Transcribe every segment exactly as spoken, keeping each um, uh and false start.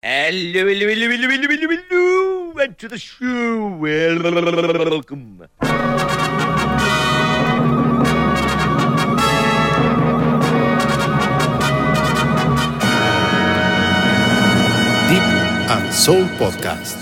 Hello, hello, hello, hello, hello, hello, hello, and to the show. Welcome. Deep and Soul Podcast.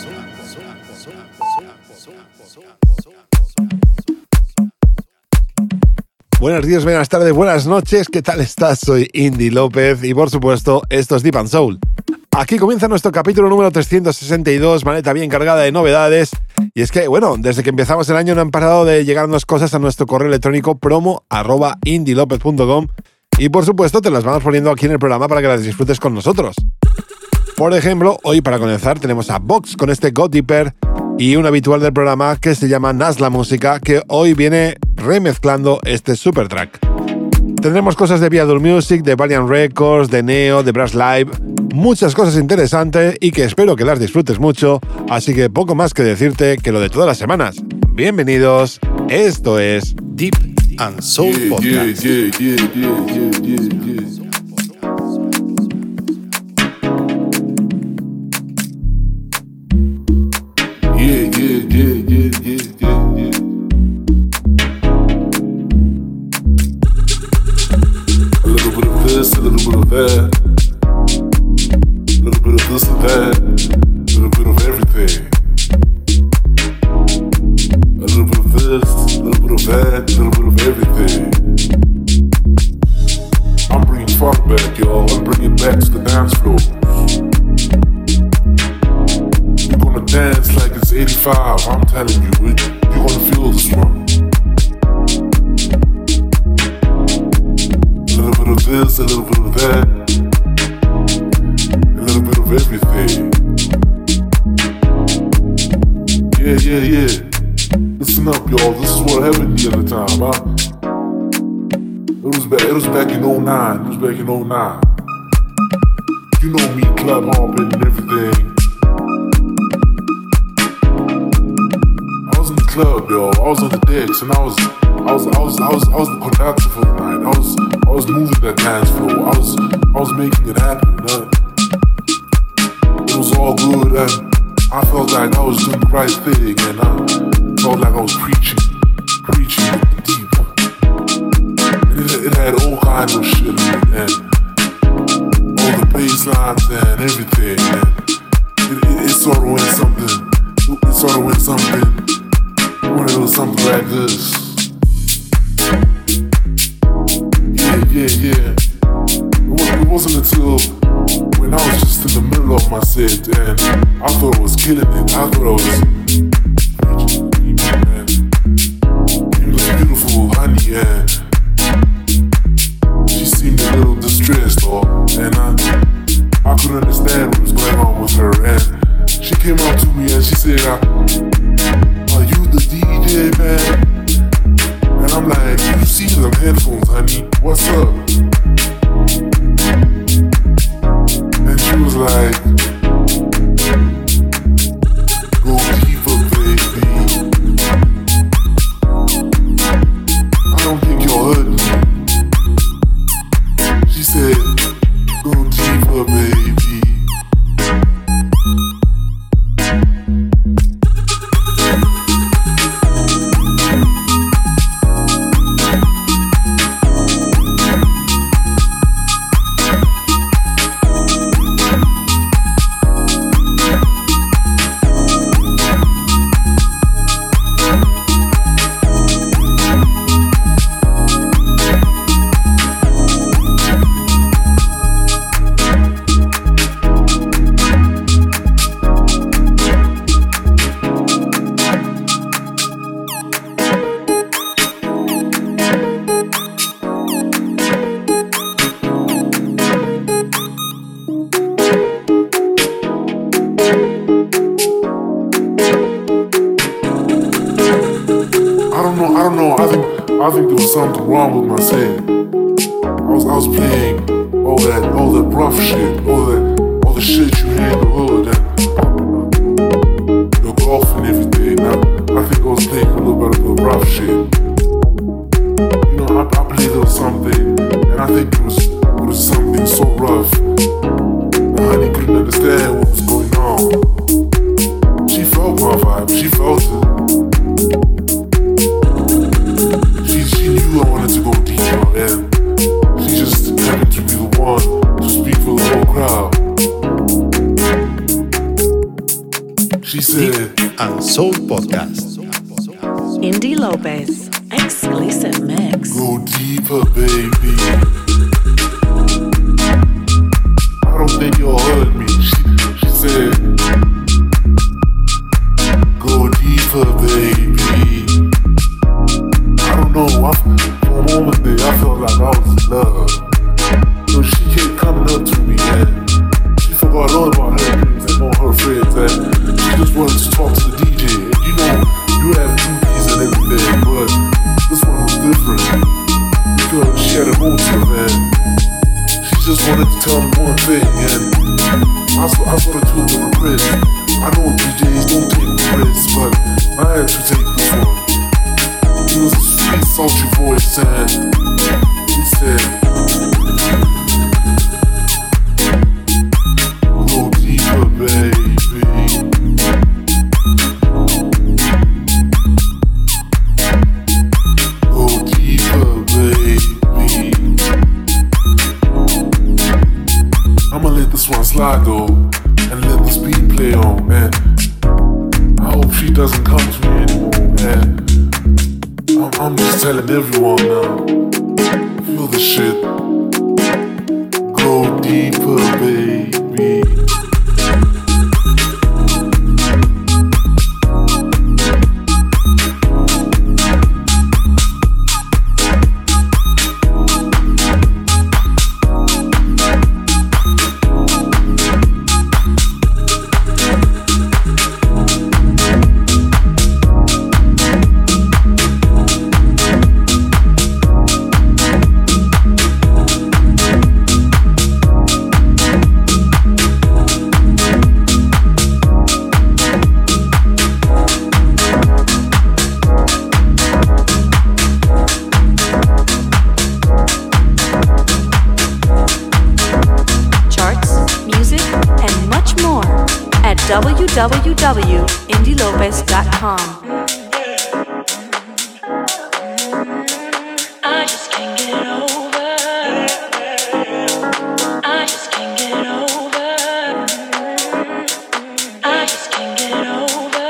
Buenos días, buenas tardes, buenas noches. ¿Qué tal estás? Soy Indy López y por supuesto esto es Deep and Soul. Aquí comienza nuestro capítulo número trescientos sesenta y dos, maleta bien cargada de novedades. Y es que, bueno, desde que empezamos el año no han parado de llegarnos cosas a nuestro correo electrónico promo arroba indylopez punto com y por supuesto te las vamos poniendo aquí en el programa para que las disfrutes con nosotros. Por ejemplo, hoy para comenzar tenemos a Vox con este Go Deeper y un habitual del programa que se llama Nas La Música, que hoy viene remezclando este super track. Tendremos cosas de Viadur Music, de Valiant Records, de Neo, de Brass Live, muchas cosas interesantes y que espero que las disfrutes mucho, así que poco más que decirte que lo de todas las semanas. Bienvenidos, esto es Deep and Soul yeah, Podcast. Yeah, yeah, yeah, yeah, yeah, yeah, yeah. Yeah, yeah, yeah, yeah, yeah, yeah, yeah. A little bit of this, a little bit of that. A little bit of this and that. A little bit of everything. A little bit of this, a little bit of that, a little bit of everything. I'm bringing funk back, y'all. I'm bringing it back to the dance floors. We're gonna dance like it's eighty-five. I'm telling you, it, you're gonna feel this one. A little bit of this, a little bit of that, a little bit of everything. Yeah, yeah, yeah. Listen up, y'all. This is what happened the other time, huh? It was back. It was back in oh nine. It was back in oh nine. You know me, club hopping and everything. I was in the club, yo. I was on the decks, and I was, I was, I was, I was, I was the conductor for the night. I was, I was moving that dance floor. I was, I was making it happen. Huh? It was all good, and I felt like I was doing the right thing, and I felt like I was preaching, preaching with the deep. And it, it had all kinds of shit in it, and all the bass lines and everything, and it, it, it sort of went something, it sort of went something, when it was something like this. Yeah, yeah, yeah. It wasn't until when I was just in the middle of my set and I thought I was killing it. I thought I was preaching to people, man. It was beautiful, honey, and she seemed a little distressed, or and I I couldn't understand what was going on with her. And she came up to me and she said, "Are you the D J, man?" And I'm like, "You see them headphones, honey? What's up?" And she was like, "Go deeper, baby. I don't think you're hurting me." She said, "Go deeper, baby." I think there was something wrong with my set. I was I was playing all that all that rough shit, all that all the shit you hear in the hood and the golf and everything. I, I think I was playing a little bit of the rough shit. You know, I, I believe there was something, and I think it was it was something so rough. The honey couldn't understand what was She said, Deep and Soul Podcast. Indy Lopez, exclusive mix. go deeper, baby. I don't think you all heard me. She, she said, go deeper, baby. I don't know, I, for a moment there, I felt like I was in love. So she kept coming up to me and she forgot all about her dreams and all her friends and she just wanted to talk to the D J. And you know, you have groupies and everything, but this one was different because she had a motive and she just wanted to tell me one thing and I, I sort of took the risk. I know D Js don't take the risk, but I had to take this one. It was a sweet, sultry voice and he said, go deeper, baby. Go deeper, baby. I'ma let this one slide though, and let the speed play on, man. I hope she doesn't come to me anymore, man. I'm, I'm just telling everyone now. Feel the shit. Go deeper, baby. w w w dot indy lopez dot com. I just can't get over. I just can't get over. I just can't get over.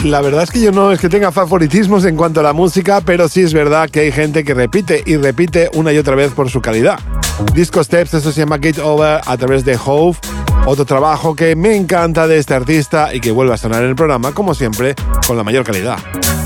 La verdad es que yo no es que tenga favoritismos en cuanto a la música, pero sí es verdad que hay gente que repite y repite una y otra vez por su calidad. Disco Steps, eso se llama Get Over a través de Hove, otro trabajo que me encanta de este artista y que vuelve a sonar en el programa, como siempre, con la mayor calidad.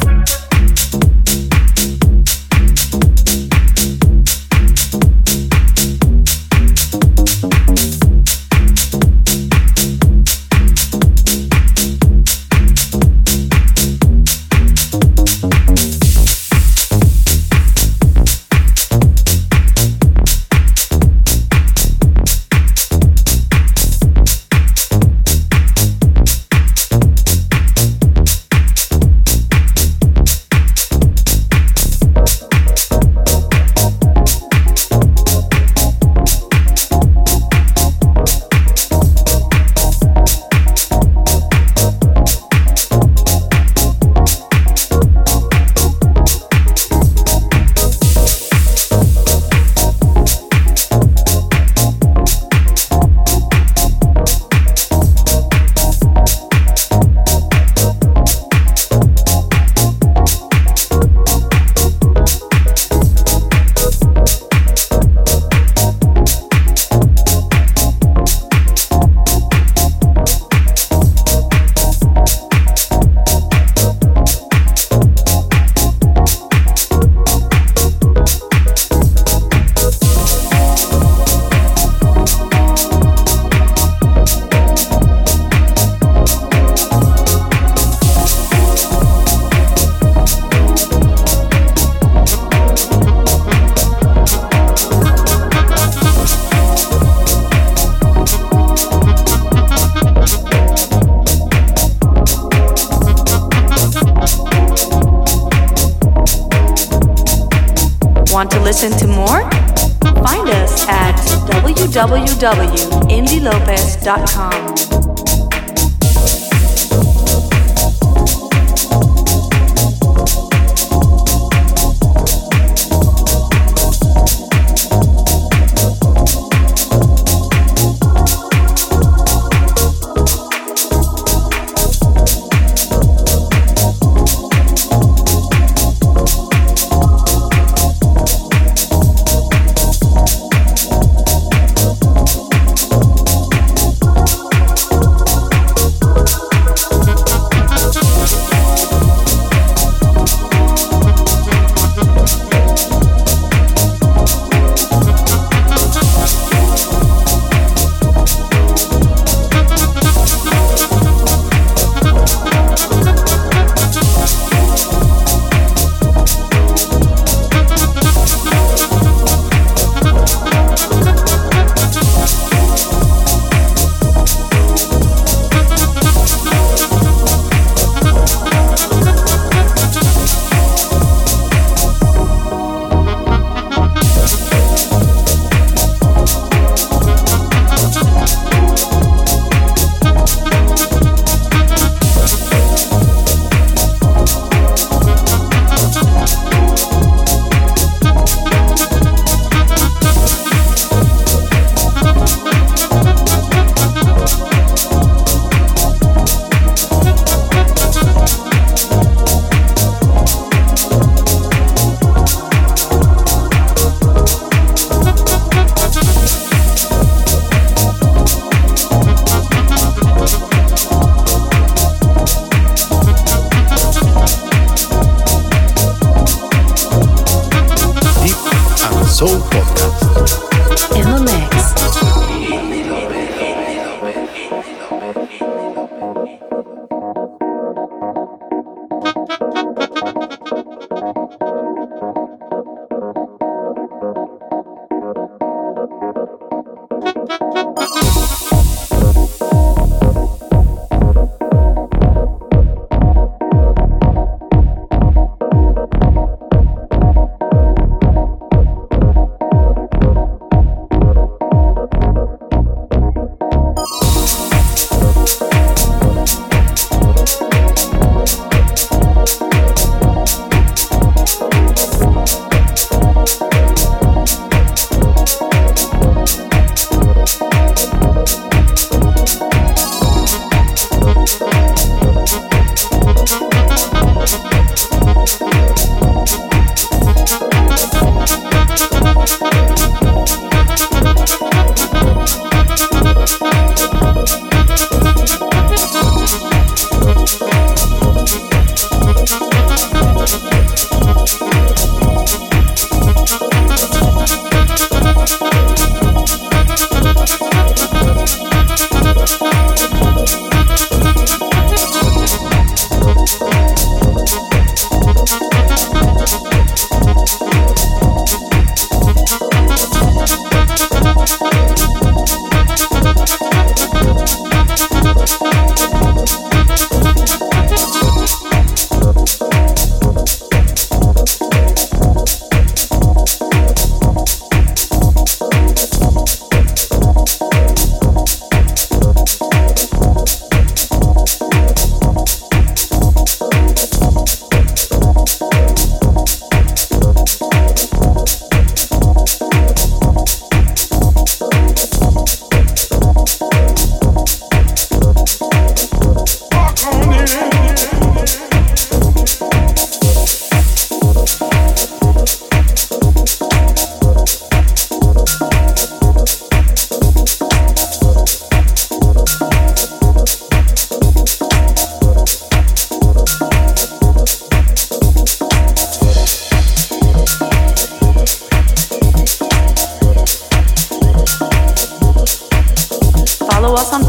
Want to listen to more? Find us at w w w dot indy lopez dot com.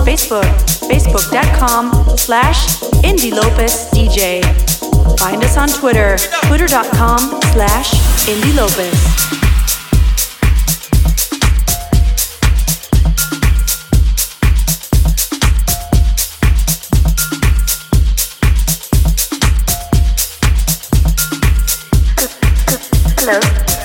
Facebook, facebook.com slash Indy Lopez DJ. Find us on Twitter, twitter.com slash Indy Lopez. Hello.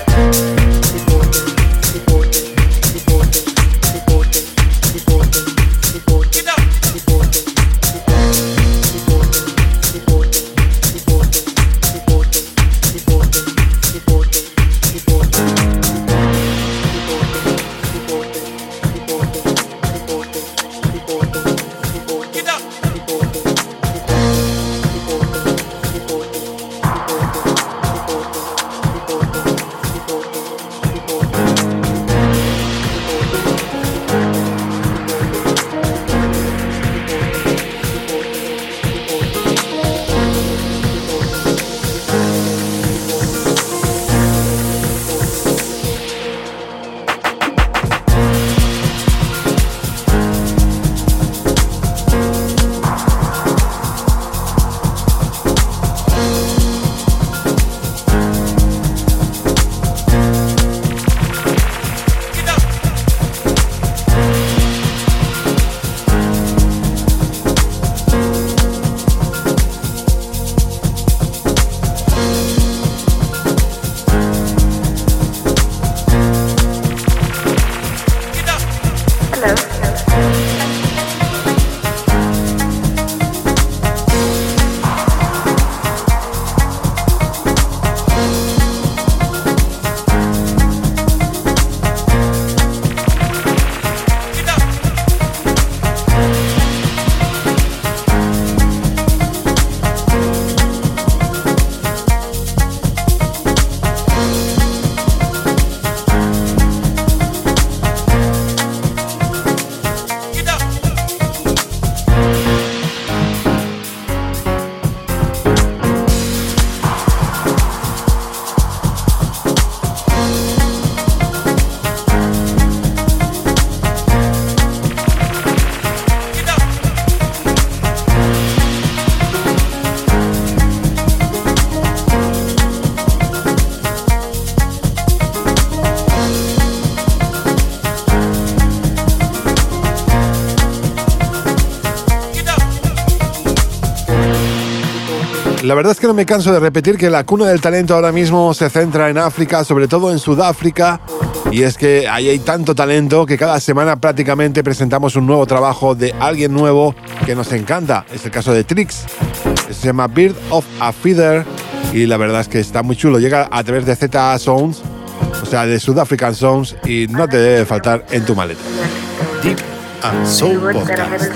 La verdad es que no me canso de repetir que la cuna del talento ahora mismo se centra en África, sobre todo en Sudáfrica, y es que ahí hay tanto talento que cada semana prácticamente presentamos un nuevo trabajo de alguien nuevo que nos encanta. Es el caso de Trix, se llama Bird of a Feather y la verdad es que está muy chulo. Llega a través de Z A Sounds, o sea, de South African Sounds, y no te debe faltar en tu maleta. Deep and Soul Podcast.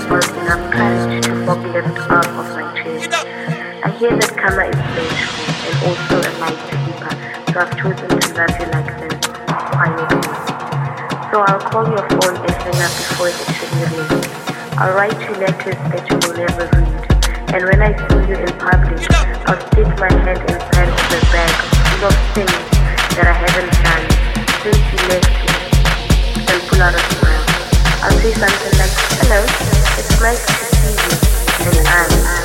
I hear that Kama is vengeful and also a light sleeper, so I've chosen to love you like this, finally. So I'll call your phone and hang up before it should ring. I'll write you letters that you will never read, and when I see you in public, I'll stick my hand inside of the bag full of things that I haven't done since you left me, and pull out a smile. I'll say something like, hello, it's nice to see you, and I'm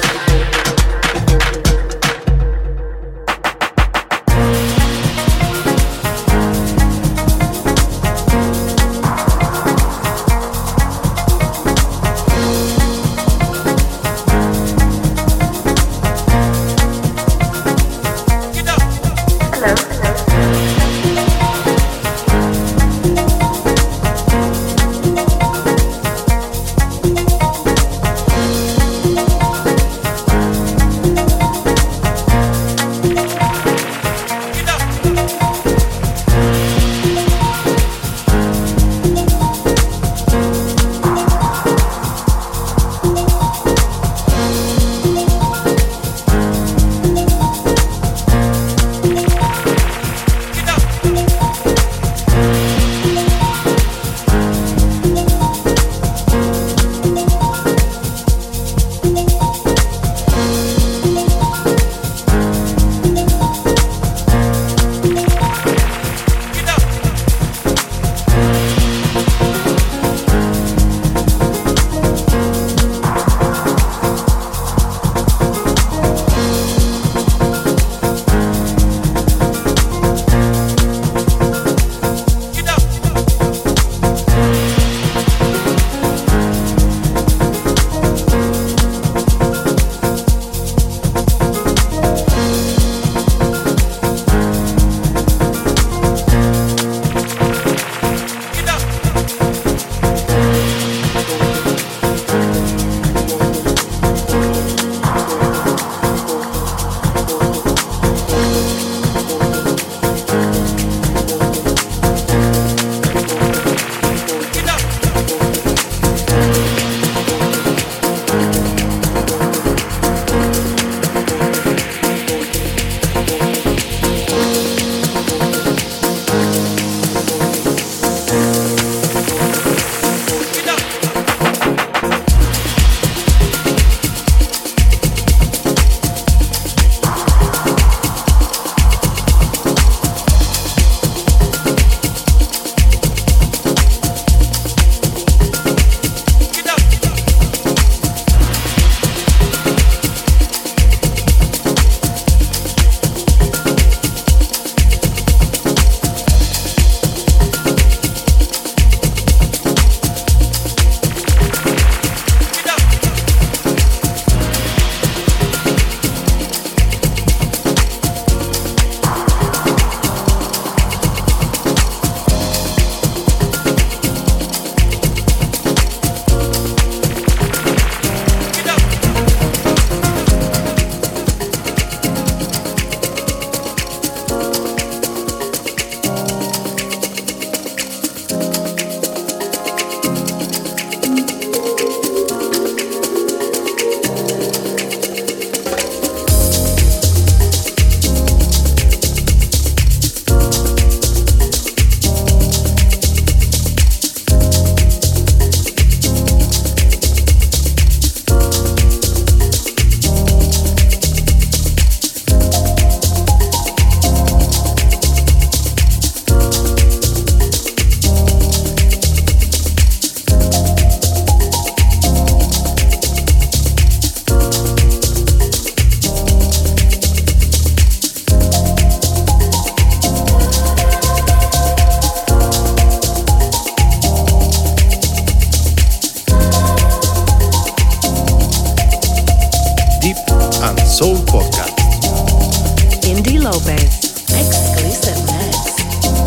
Lopez. Exclusive mix.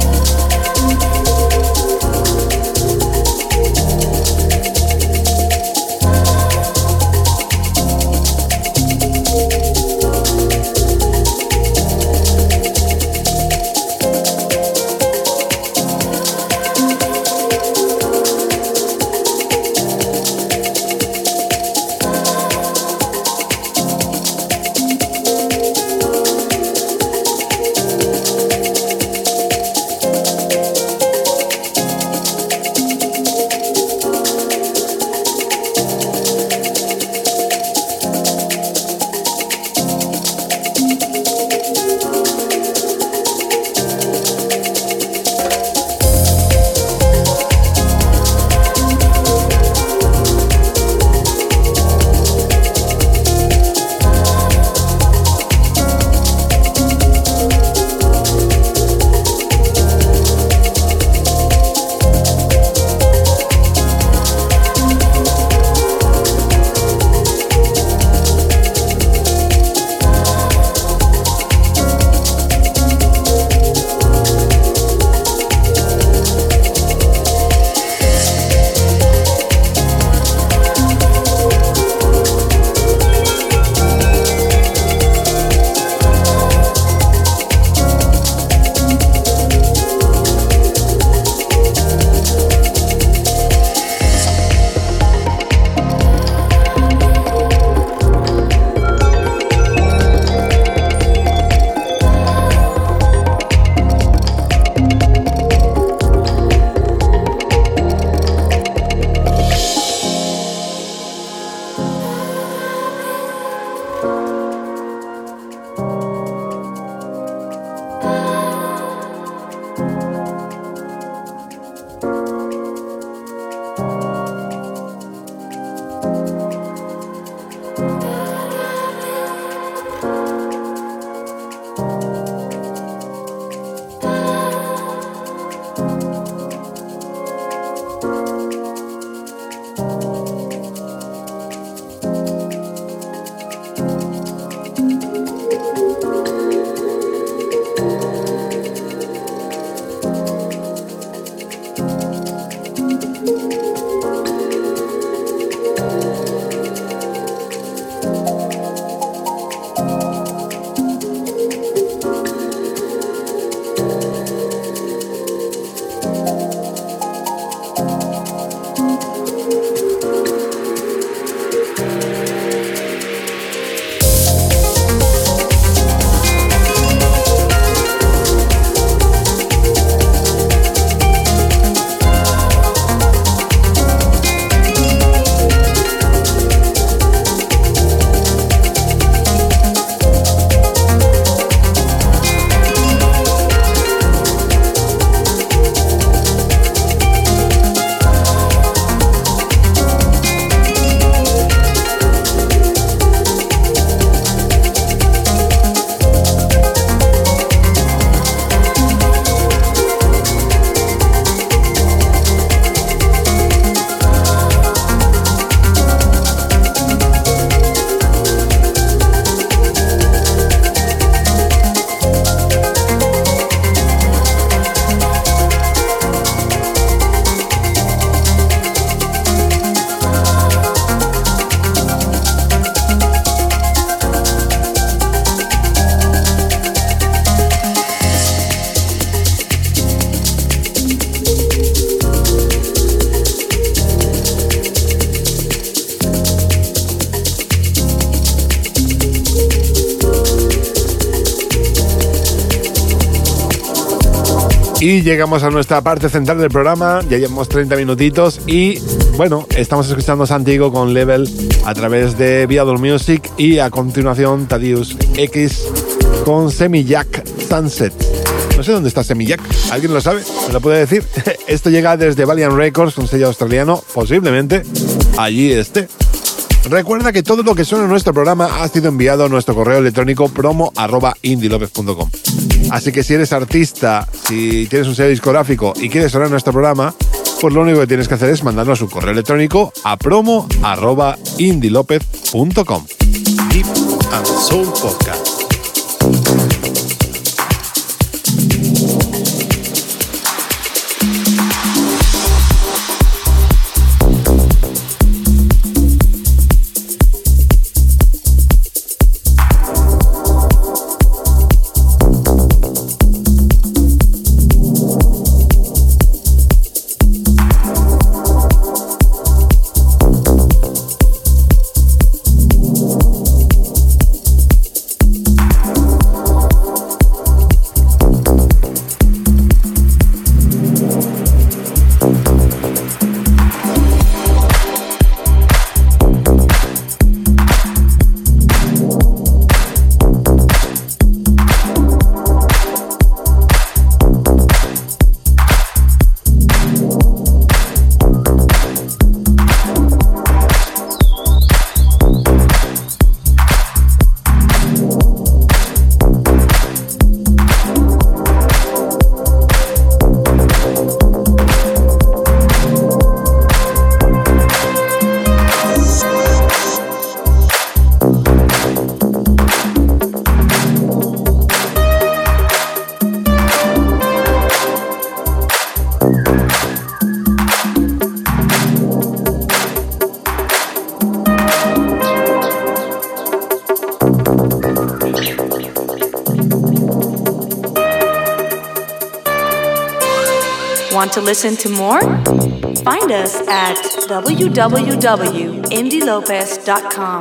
Y llegamos a nuestra parte central del programa, ya llevamos treinta minutitos y bueno, estamos escuchando Santiago con Level a través de Viador Music y a continuación Tadius X con Semi-Jack Sunset. No sé dónde está Semi-Jack, ¿alguien lo sabe? ¿Me lo puede decir? Esto llega desde Valiant Records, un sello australiano, posiblemente allí esté. Recuerda que todo lo que suena en nuestro programa ha sido enviado a nuestro correo electrónico promo arroba indilopez punto com. Así que si eres artista, si tienes un sello discográfico y quieres sonar en nuestro programa, pues lo único que tienes que hacer es mandarnos un correo electrónico a promo arroba indilopez punto com. Deep and Soul Podcast. Want to listen to more? Find us at w w w dot indy lopez dot com.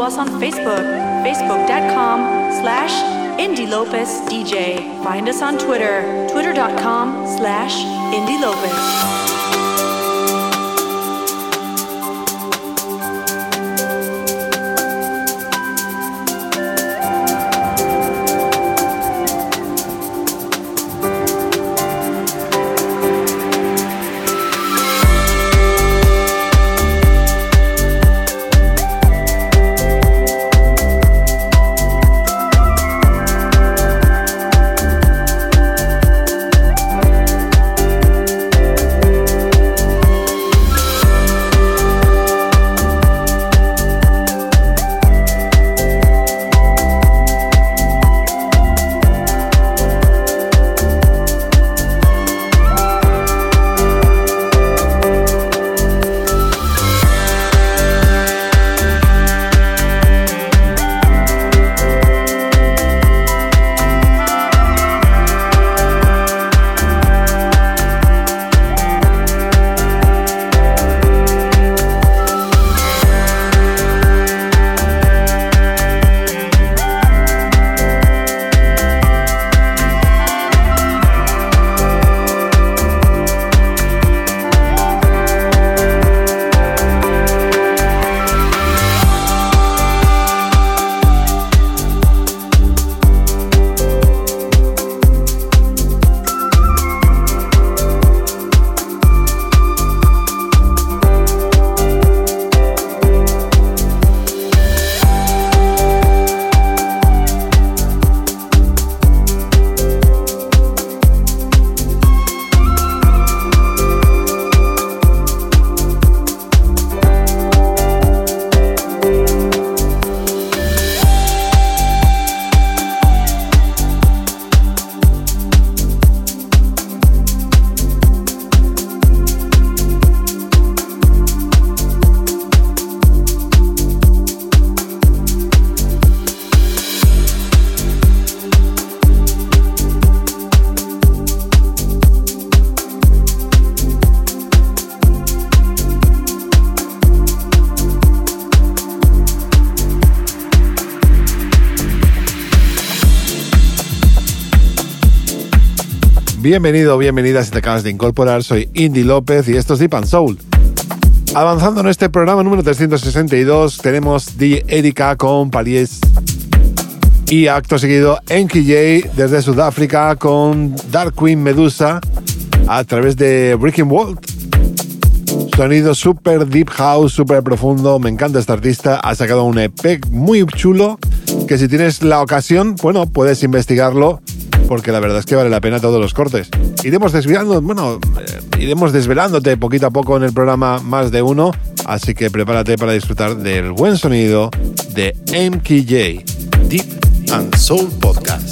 us on Facebook, facebook.com slash Indy Lopez DJ. Find us on Twitter, twitter.com slash Indy Lopez. Bienvenido, bienvenida si te acabas de incorporar, soy Indy López y esto es Deep and Soul. Avanzando en este programa número trescientos sesenta y dos tenemos The Erika con Palies y acto seguido Enki J desde Sudáfrica con Dark Queen Medusa a través de Breaking World. Sonido super deep house, super profundo, me encanta este artista, ha sacado un E P muy chulo que si tienes la ocasión, bueno, puedes investigarlo porque la verdad es que vale la pena todos los cortes. Iremos desvelando, bueno, eh, iremos desvelándote poquito a poco en el programa más de uno, así que prepárate para disfrutar del buen sonido de M K J. Deep and Soul Podcast.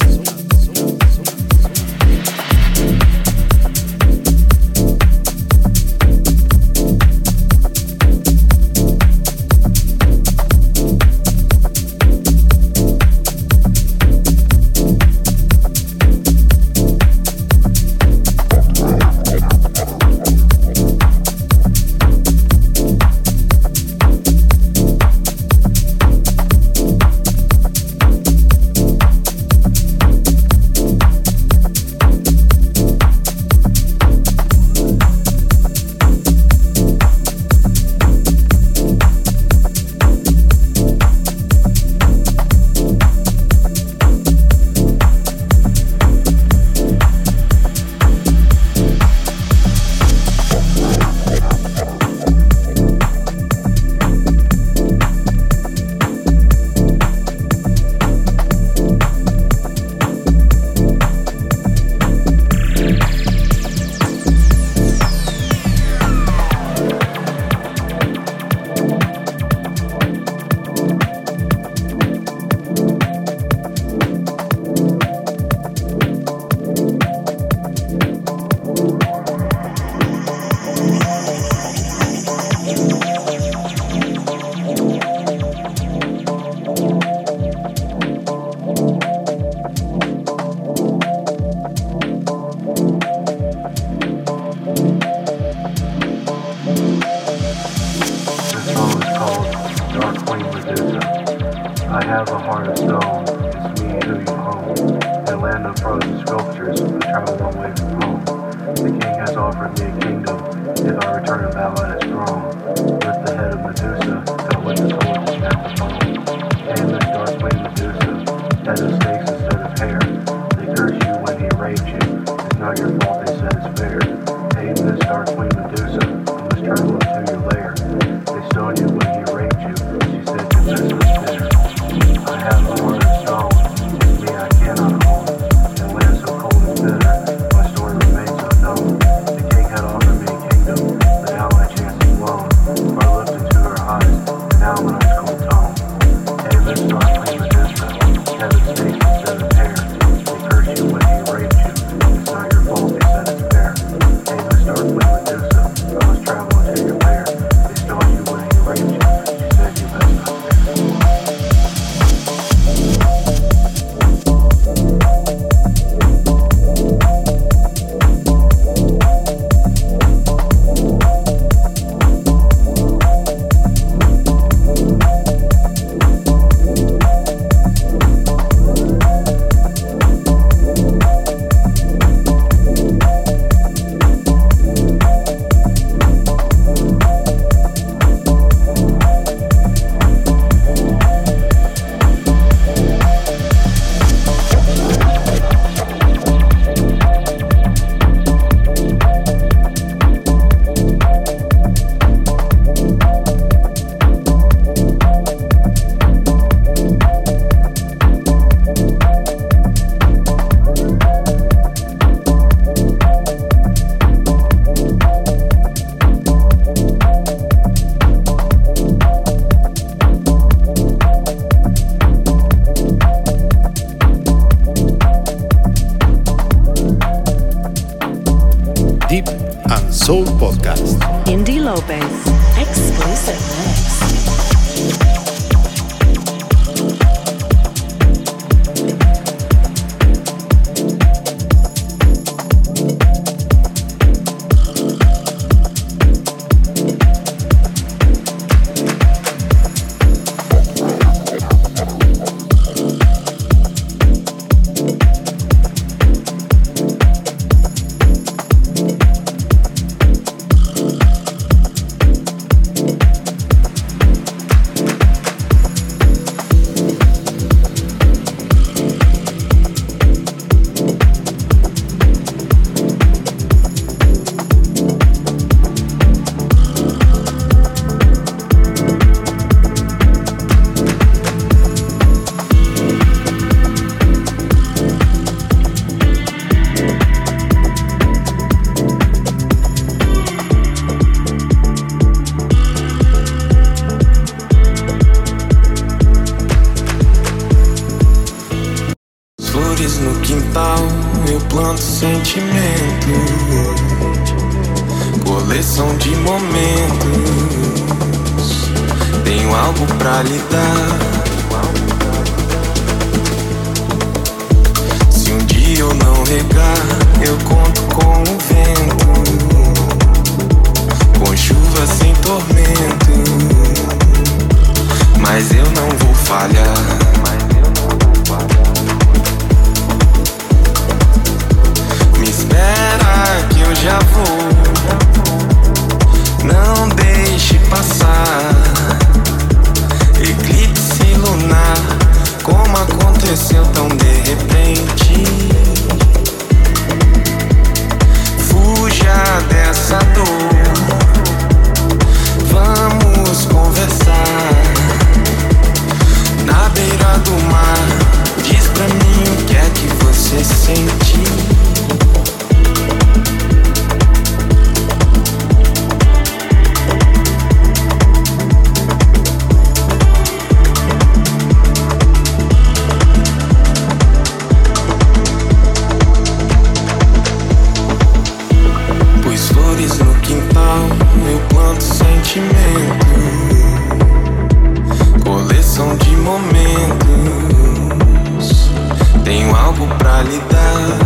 land of frozen sculptures, I travel away from home. The king has offered me a kingdom if I return and bow at his throne. With the head of Medusa, cut with the sword to snap the bone. Nameless dark winged Medusa, head of snakes instead of hair. They curse you when he raped you, it's not your fault they said it's fair. Nameless dark winged Medusa, I must travel into your lair. They stoned you when he raped you, she said your best was there. I have a heart of stone, it's me I cannot own. And land so cold and bitter, my story remains unknown. The king had offered me a kingdom, but now my chance is blown. I looked into her eyes, and now my ice cold tone. Nameless dark winged Medusa, head of snakes instead of hair. They curse you when he raped you, it's not your fault they said it's fair. Nameless dark winged Medusa, I must travel into your lair. They stoned you when he raped you, she said you best not stare. Deep and Soul Podcast. Indie Lopez. Exclusive mix. Flores no quintal, eu planto sentimento. Coleção de momentos. Tenho algo pra lhe dar. Se um dia eu não regar, eu conto com o vento. Com chuva sem tormento. Mas eu não vou falhar. Espera que eu já vou. Não deixe passar. Eclipse lunar, como aconteceu tão de repente. Fuja dessa dor. Vamos conversar. Na beira do mar, diz pra mim o que é que você sente. Eu planto sentimento, coleção de momentos. Tenho algo pra lhe dar.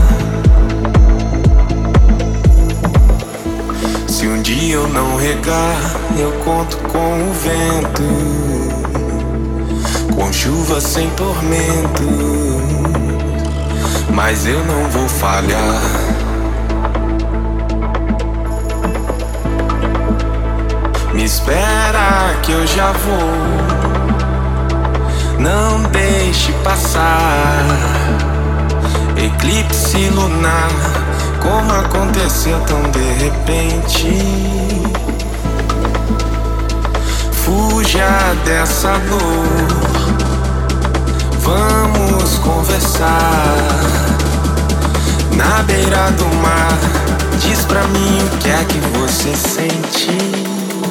Se um dia eu não regar, eu conto com o vento. Com chuva sem tormento. mas eu não vou falhar. Me espera que eu já vou, não deixe passar. Eclipse lunar, como aconteceu tão de repente. Fuja dessa dor, vamos conversar. Na beira do mar, diz pra mim o que é que você sente.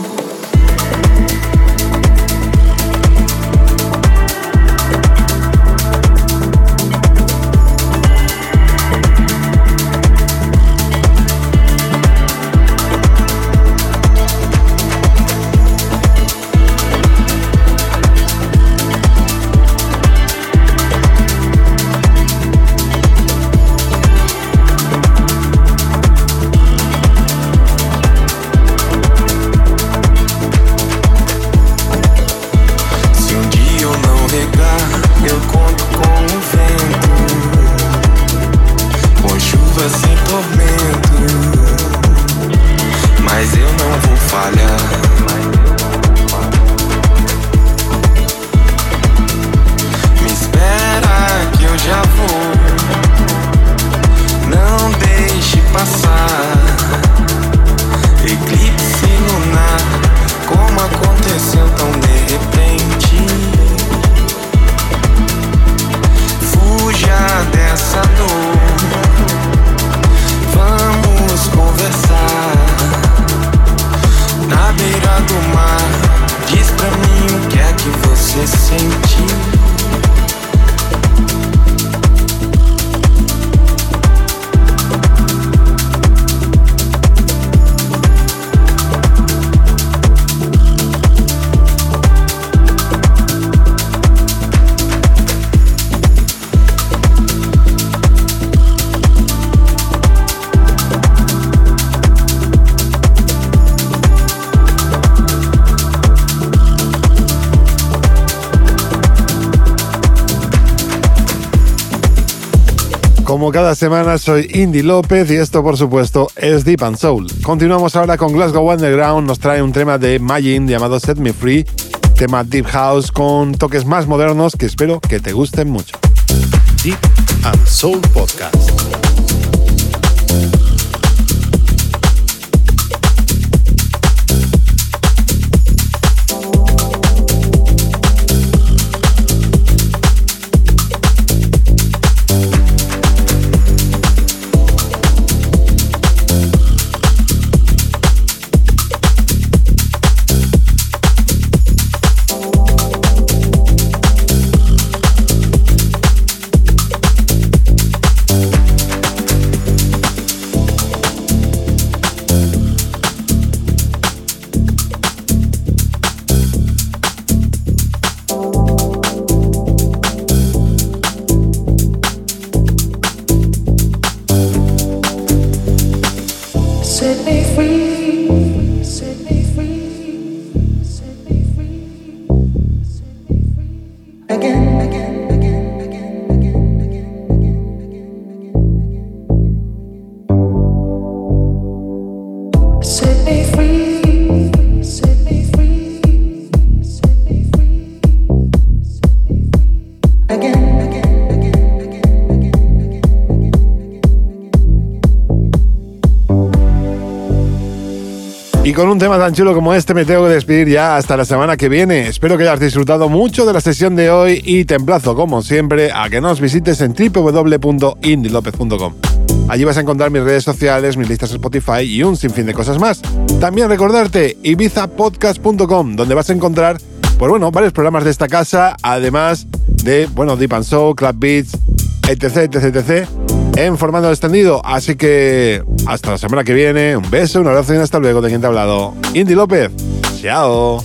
Como cada semana soy Indy López y esto por supuesto es Deep and Soul. Continuamos ahora con Glasgow Underground, nos trae un tema de Majin llamado Set Me Free, tema Deep House con toques más modernos que espero que te gusten mucho. Deep and Soul Podcast. Y con un tema tan chulo como este me tengo que despedir ya hasta la semana que viene. Espero que hayas disfrutado mucho de la sesión de hoy y te emplazo, como siempre, a que nos visites en doble u doble u doble u punto indy lopez punto com. Allí vas a encontrar mis redes sociales, mis listas de Spotify y un sinfín de cosas más. También recordarte ibiza podcast punto com, donde vas a encontrar, pues bueno, varios programas de esta casa, además de, bueno, Deep and Soul, Club Beats, etc, etc, etc, en formato extendido. Así que hasta la semana que viene, un beso, un abrazo y hasta luego. De quien te ha hablado, Indy López. Chao.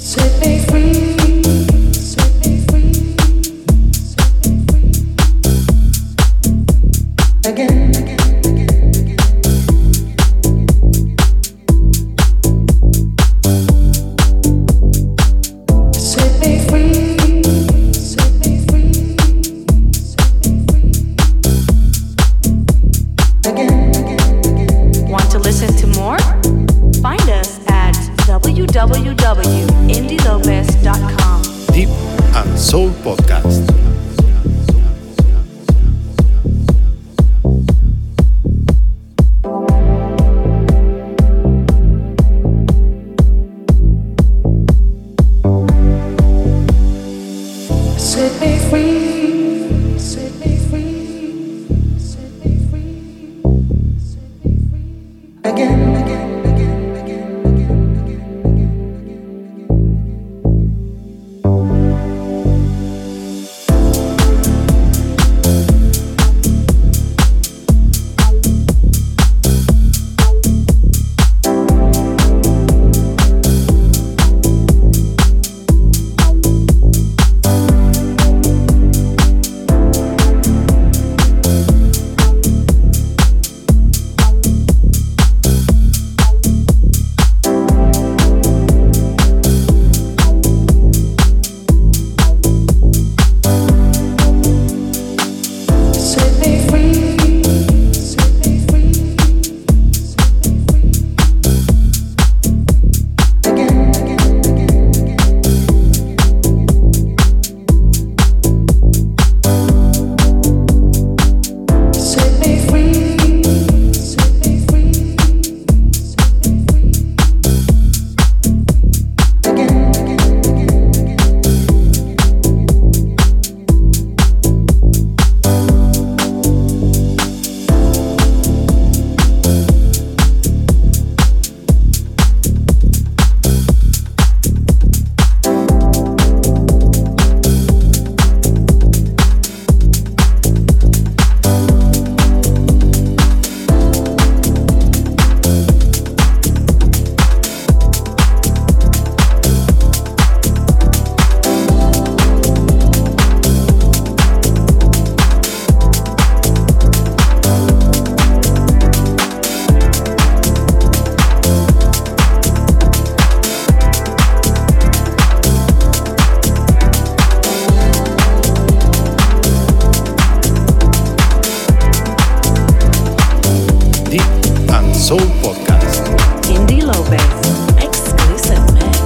and Soul Podcast. Indy Lopez, exclusive mix.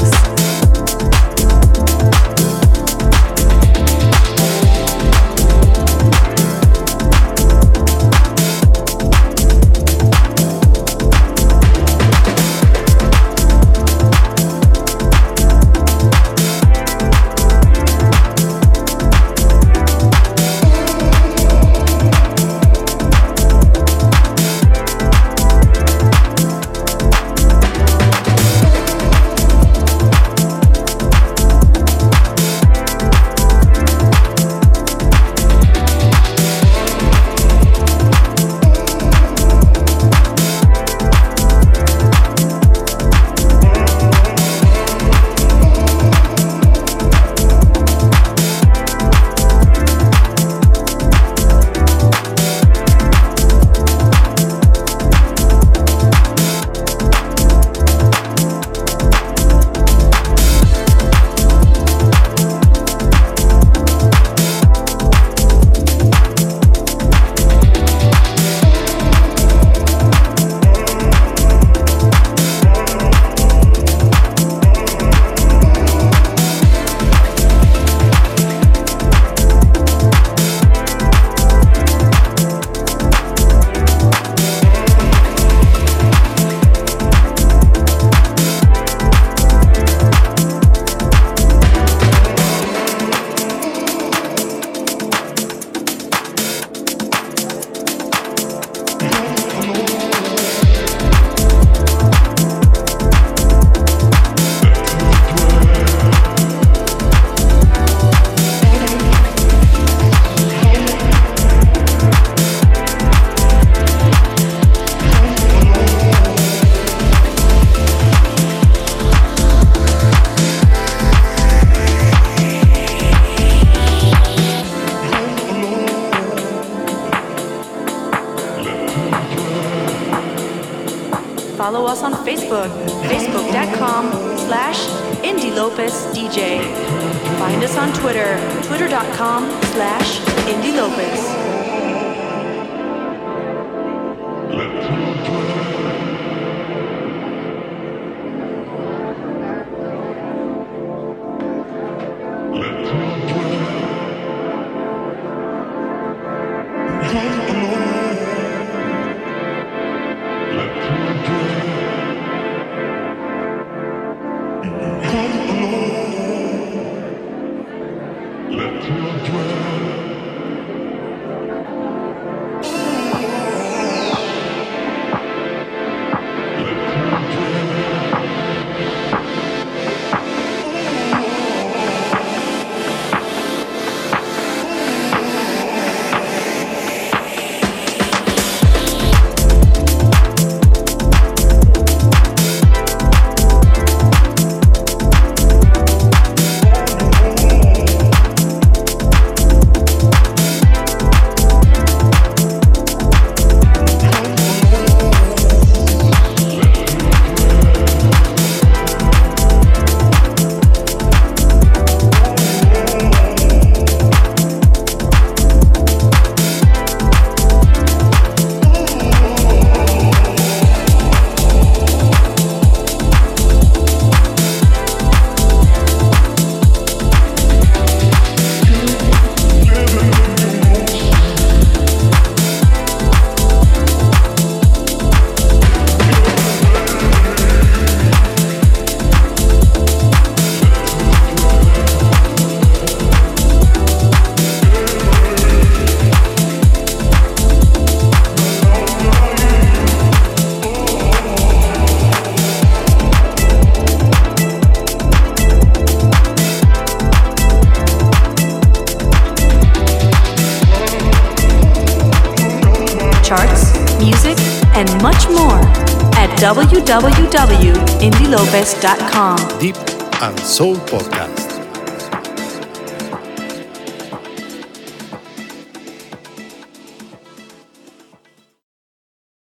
Follow us on Facebook, facebook.com slash Indy Lopez DJ. Find us on Twitter, twitter.com slash Indy Lopez. Charts, music, and much more at w w w dot indy lopez dot com. Deep and Soul Podcast.